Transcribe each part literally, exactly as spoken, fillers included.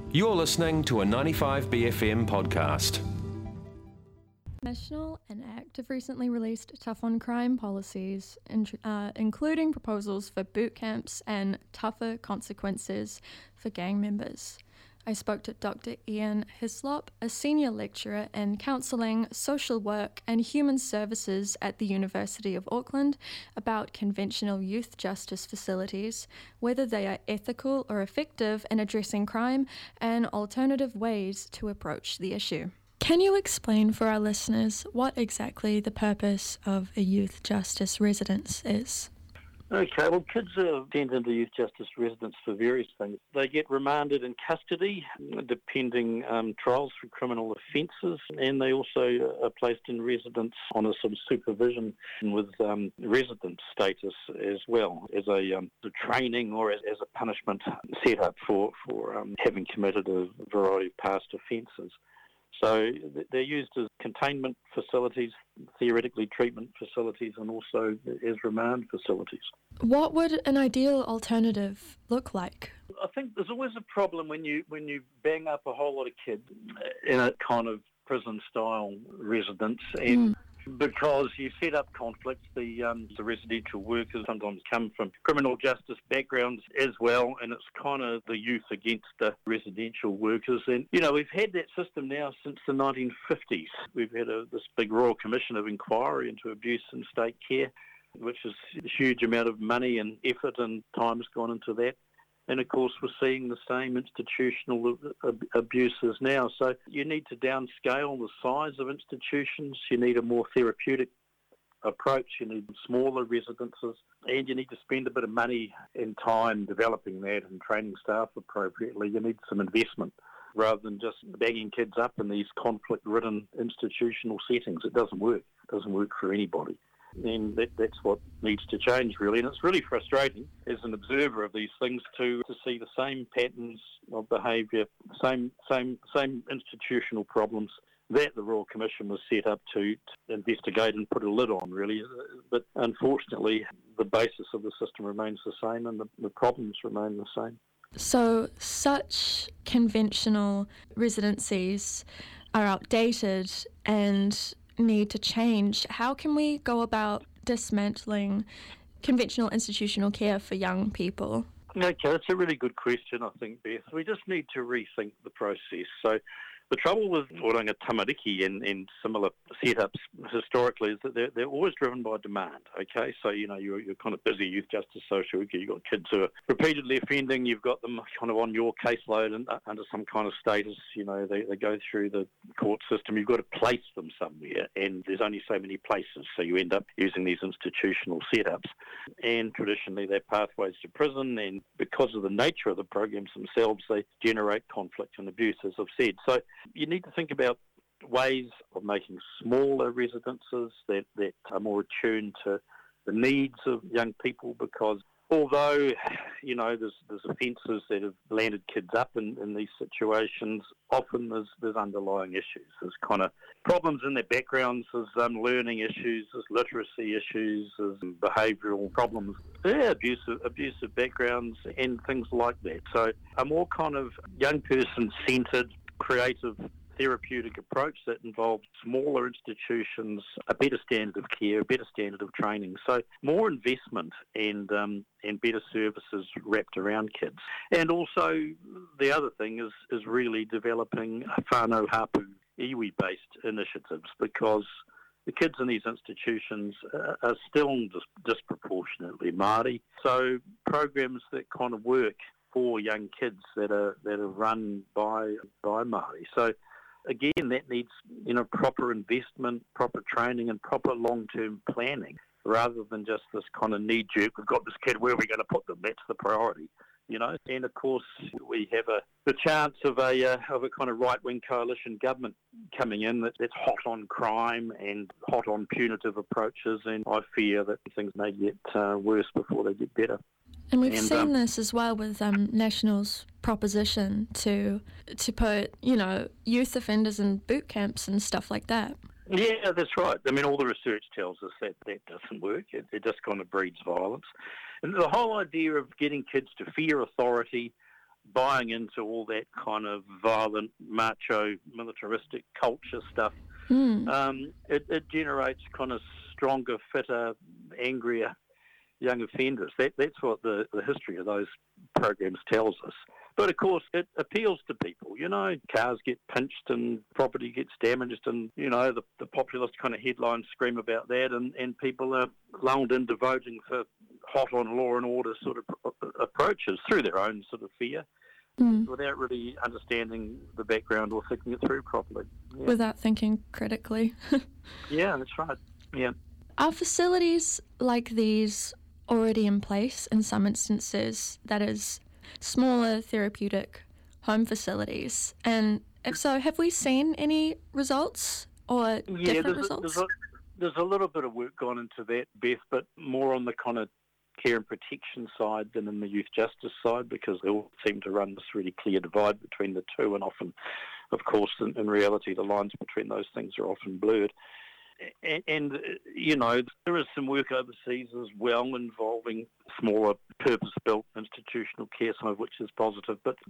You're listening to a ninety-five B F M podcast. National and ACT have recently released tough on crime policies, uh, including proposals for boot camps and tougher consequences for gang members. I spoke to Doctor Ian Hislop, a senior lecturer in counselling, social work and human services at the University of Auckland, about conventional youth justice facilities, whether they are ethical or effective in addressing crime, and alternative ways to approach the issue. Can you explain for our listeners what exactly the purpose of a youth justice residence is? Okay, well, kids are sent into youth justice residence for various things. They get remanded in custody, depending um, trials for criminal offences, and they also are placed in residence on a sort of supervision with um, resident status as well, as a, um, a training or as, as a punishment set up for, for um, having committed a variety of past offences. So they're used as containment facilities, theoretically treatment facilities, and also as remand facilities. What would an ideal alternative look like? I think there's always a problem when you when you bang up a whole lot of kids in a kind of prison-style residence, and mm. because you set up conflicts, the um, the residential workers sometimes come from criminal justice backgrounds as well, and it's kind of the youth against the residential workers. And, you know, we've had that system now since the nineteen fifties. We've had a, this big Royal Commission of Inquiry into abuse in state care, which is a huge amount of money and effort and time has gone into that. And, of course, we're seeing the same institutional ab- abuses now. So you need to downscale the size of institutions. You need a more therapeutic approach. You need smaller residences. And you need to spend a bit of money and time developing that and training staff appropriately. You need some investment rather than just bagging kids up in these conflict-ridden institutional settings. It doesn't work. It doesn't work for anybody. And that, that's what needs to change, really. And it's really frustrating as an observer of these things to, to see the same patterns of behaviour, same same same institutional problems that the Royal Commission was set up to, to investigate and put a lid on, really. But unfortunately, the basis of the system remains the same and the, the problems remain the same. So such conventional residencies are outdated and need to change. How can we go about dismantling conventional institutional care for young people? Okay, that's a really good question, I think, Beth. We just need to rethink the process. So the trouble with Oranga Tamariki and, and similar setups historically is that they're, they're always driven by demand, okay? So, you know, you're, you're kind of busy youth justice social worker, you've got kids who are repeatedly offending, you've got them kind of on your caseload and uh, under some kind of status, you know, they, they go through the court system, you've got to place them somewhere, and there's only so many places, so you end up using these institutional setups. And traditionally they're pathways to prison, and because of the nature of the programs themselves, they generate conflict and abuse, as I've said. So you need to think about ways of making smaller residences that, that are more attuned to the needs of young people, because although, you know, there's, there's offences that have landed kids up in, in these situations, often there's, there's underlying issues. There's kind of problems in their backgrounds, there's um, learning issues, there's literacy issues, there's behavioural problems. Yeah, abusive, abusive backgrounds and things like that. So a more kind of young person-centred, creative, therapeutic approach that involves smaller institutions, a better standard of care, a better standard of training. So more investment and um, and better services wrapped around kids. And also the other thing is, is really developing whānau hapu iwi-based initiatives, because the kids in these institutions are still dis- disproportionately Māori. So programs that kind of work for young kids that are that are run by by Māori. So again, that needs, you know, proper investment, proper training, and proper long-term planning, rather than just this kind of knee-jerk, we've got this kid, where are we going to put them? That's the priority, you know. And of course, we have a the chance of a uh, of a kind of right-wing coalition government coming in that, that's hot on crime and hot on punitive approaches, and I fear that things may get uh, worse before they get better. And we've and, seen um, this as well with um, National's proposition to to put, you know, youth offenders in boot camps and stuff like that. Yeah, that's right. I mean, all the research tells us that that doesn't work. It, it just kind of breeds violence. And the whole idea of getting kids to fear authority buying into all that kind of violent, macho, militaristic culture stuff, Mm. um, it, it generates kind of stronger, fitter, angrier young offenders. That, that's what the, the history of those programs tells us. But of course, it appeals to people. You know, cars get pinched and property gets damaged, and, you know, the, the populist kind of headlines scream about that, and, and people are lulled into voting for hot on law and order sort of approaches through their own sort of fear, Mm. without really understanding the background or thinking it through properly. Yeah, Without thinking critically. yeah, that's right. Yeah. Are facilities like these already in place in some instances, that is, smaller therapeutic home facilities? And if so, have we seen any results or Yeah, different there's a, results? there's, a, there's a little bit of work gone into that, Beth, but more on the kind of care and protection side than in the youth justice side, because they all seem to run this really clear divide between the two, and often, of course, in, in reality, the lines between those things are often blurred. And, and, you know, there is some work overseas as well involving smaller purpose-built institutional care, some of which is positive. But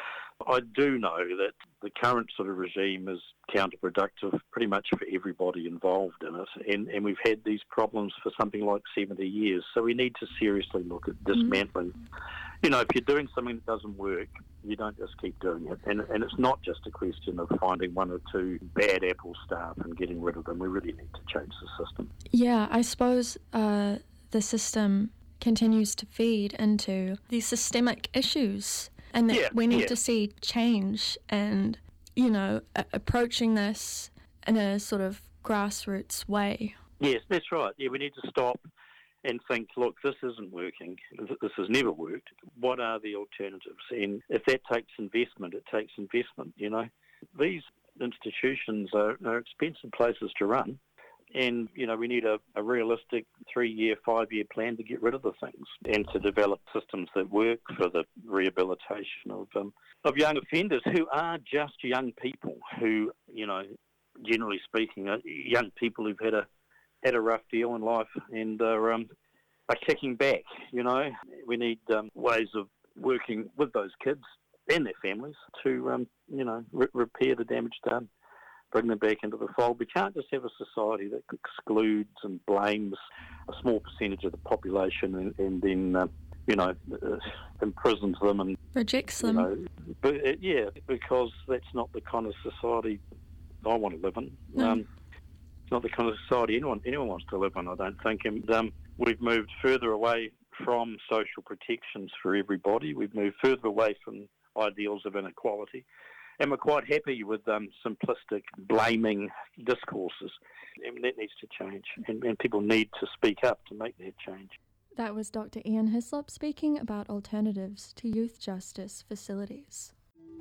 I do know that the current sort of regime is counterproductive pretty much for everybody involved in it. And, and we've had these problems for something like seventy years. So we need to seriously look at dismantling. Mm-hmm. You know, if you're doing something that doesn't work, you don't just keep doing it. And, and it's not just a question of finding one or two bad Apple staff and getting rid of them. We really need to change the system. Yeah, I suppose uh, the system continues to feed into these systemic issues, and that yeah, we need yeah. to see change and, you know, a- approaching this in a sort of grassroots way. Yes, that's right. Yeah, we need to stop and think, look, this isn't working. This has never worked. What are the alternatives? And if that takes investment, it takes investment, you know. These institutions are, are expensive places to run. And, you know, we need a, a realistic three-year, five-year plan to get rid of the things and to develop systems that work for the rehabilitation of um, of young offenders who are just young people who, you know, generally speaking, are young people who've had a had a rough deal in life and are, um, are kicking back, you know. We need um, ways of working with those kids and their families to, um, you know, re- repair the damage done, bring them back into the fold. We can't just have a society that excludes and blames a small percentage of the population and, and then, uh, you know, uh, imprisons them and... Rejects them. You know, but, uh, yeah, because that's not the kind of society I want to live in. No. Um, not the kind of society anyone anyone wants to live in, I don't think. And um, we've moved further away from social protections for everybody. We've moved further away from ideals of inequality. And we're quite happy with um, simplistic blaming discourses. And that needs to change. And, and people need to speak up to make that change. That was Doctor Ian Hislop speaking about alternatives to youth justice facilities.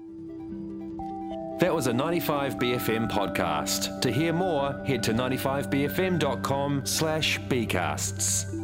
That was a ninety-five B F M podcast. To hear more, head to ninety-five b f m dot com slash bcasts.